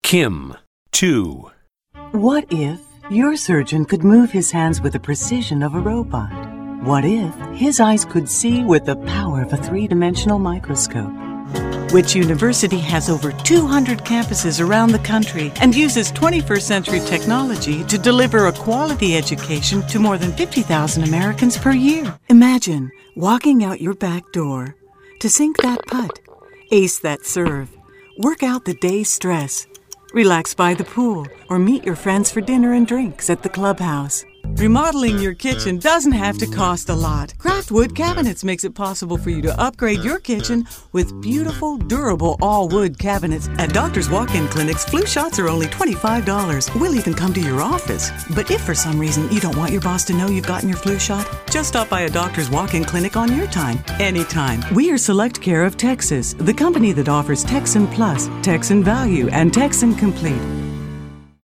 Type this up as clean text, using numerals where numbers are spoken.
Kim, 2. What if your surgeon could move his hands with the precision of a robot? What if his eyes could see with the power of a three-dimensional microscope? Which University has over 200 campuses around the country and uses 21st century technology to deliver a quality education to more than 50,000 Americans per year. Imagine walking out your back door to sink that putt, ace that serve, work out the day's stress, relax by the pool, or meet your friends for dinner and drinks at the clubhouse. Remodeling your kitchen doesn't have to cost a lot. Craftwood Cabinets makes it possible for you to upgrade your kitchen with beautiful, durable, all-wood cabinets. At Doctors Walk-In Clinics, flu shots are only $25. We'll even come to your office. But if for some reason you don't want your boss to know you've gotten your flu shot, just stop by a Doctors Walk-In Clinic on your time, anytime. We are Select Care of Texas, the company that offers Texan Plus, Texan Value, and Texan Complete.